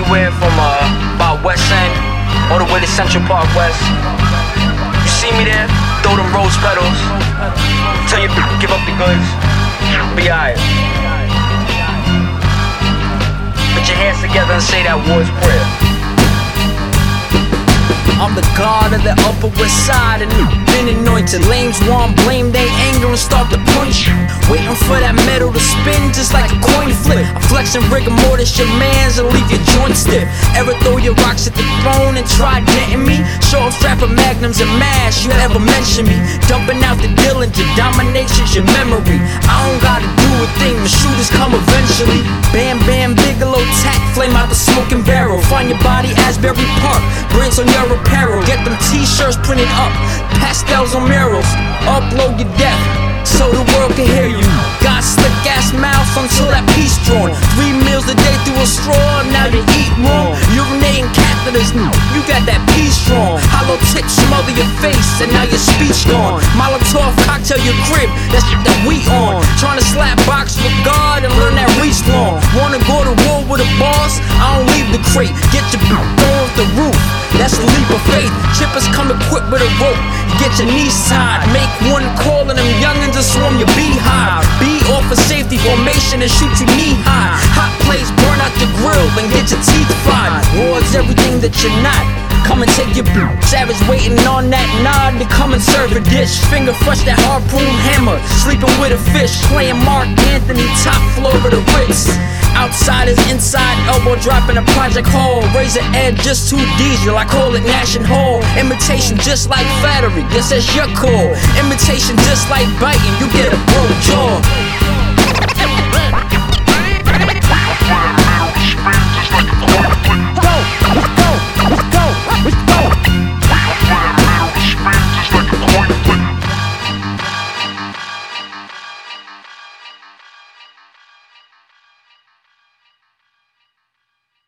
anywhere from about West End all the way to Central Park West. You see me there? Throw them rose petals. Tell you give up the goods. Be alright. Put your hands together and say that Lord's Prayer. I'm the god of the Upper West Side and been anointed. Lames want blame they anger and start to punch. Waiting for that metal to spin just like a coin flip. I flex and rigor mortis your mans and leave your joints stiff. Ever throw your rocks at the throne and try denting me? Show off strapping magnums and mash, you ever mention me? Dumping out the Dillinger, domination's your memory. I don't gotta do a thing, the shooters come eventually. Bam Bam Bigelow tack, flame out the smoking barrel. Find your body Asbury Park, brains on your apparel. Get them t-shirts printed up, pastels on murals. Upload your death so the world can hear you. Got slick ass mouths until that piece drawn. 3 meals a day through a straw, now you eat wrong. Urinating catheters, you got that piece strong. Hollow tips smother your face and now your speech gone. Molotov cocktail your crib, that's shit that we on. Trying to slap box with God and learn that reach long. Wanna go to war with a boss? I don't leave the crate. Get your thrown off the roof, that's a leap of faith. Chippers come equipped with a rope, get your knees tied. Make one call and them youngins will swarm your beehive. Be off a safety formation and shoot you knee high. Hot plates burn out your grill and get your teeth fried. War's everything that you're not. Come and take your savage waiting on that nod to come and serve a dish. Finger fresh that harpoon hammer, sleeping with a fish. Playing Mark Anthony, top floor of the Ritz. Outsiders inside, elbow dropping a Project Hall. Razor edge, just 2 diesel, I call it Nash and Hall. Imitation just like flattery, guess that's your call. Imitation just like biting, you get a broke jaw.